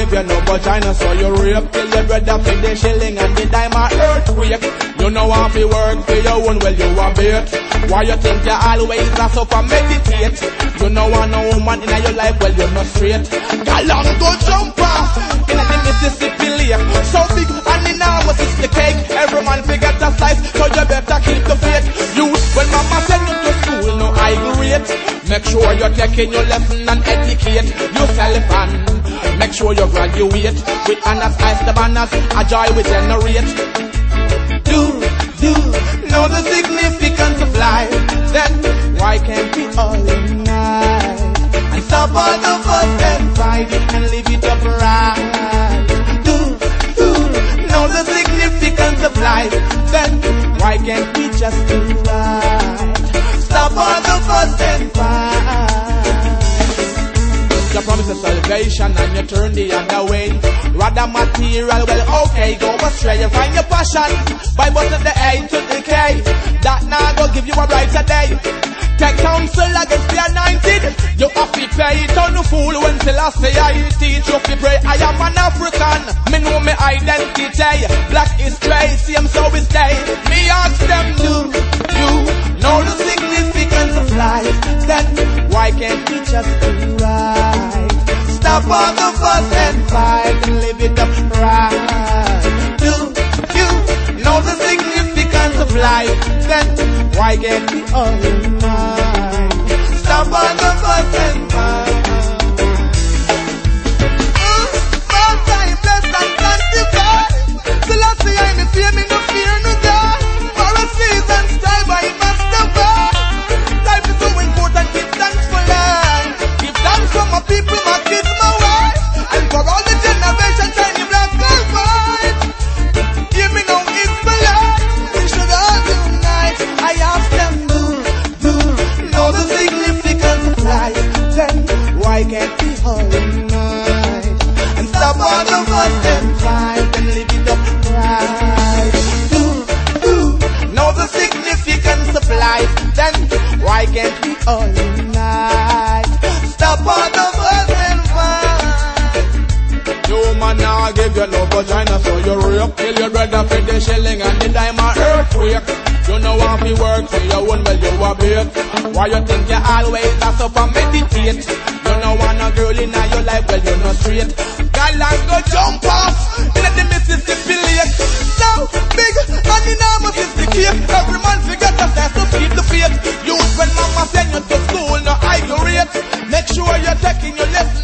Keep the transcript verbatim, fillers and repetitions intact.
give you no vagina, so you rape till your brother for the shilling and the dime a earthquake. You know want to work for your own, well you a bait. Why you think you always a suffer meditate? You know want no woman in your life, well you not straight. Galang go jump off in the Mississippi lake. So big and enormous is the cake. Every man forget a slice, so you better keep the faith. You, when mama send you to school, no I grade. Make sure you're taking your lesson and educate yourself and make sure you graduate with honors, ice the banners, a joy we generate. Do, do, know the significance of life, then why can't we all unite and stop all the fuss and fight and live it up right? Do, do, know the significance of life, then why can't we just do right? Stop all the fuss and fight. You promise a salvation and you turn the other way. Rather material, well okay, go astray. You find your passion by button the A to the K. That now go give you a brighter day. Take counsel against the anointed. You have to pay it on the fool when till I say I teach you to pray. I am an African, me know me identity. Black is straight, same so we stay. Me ask them do you know the significance of life? Then why can't we just do right? Stop all the fuss and fight and live it up right. Do you know the significance of life? Then why can't we all unite? Stop all the fuss and fight. Most time blessed and sanctified. Still I see I me fear me no fear no God. For a season strive I must survive. Life is so important, give thanks for life. Give thanks for my people, my kids, my wife, and for all the generations shining black and white. Give me no Israelite, we should all unite. I ask them do, do, know the significance of life. Then why can't we all unite and stop all the fuss and fight and live it up right? Do, do, know the significance of life. Then why can't we all unite? Stop all the fuss and fight. You man now give you no vagina, so you rape till your brother for the shilling and the dime a earthquake. You know want to work for your own, well you a bait. Why you think you always a suffer meditate? You know want a girl in your life, well you not straight. Galang go jump off in the Mississippi lake. So big and enormous is the cake. Every man forget to say so keep the faith. Youth when mama send you to school, no I grade. Make sure you're taking your lesson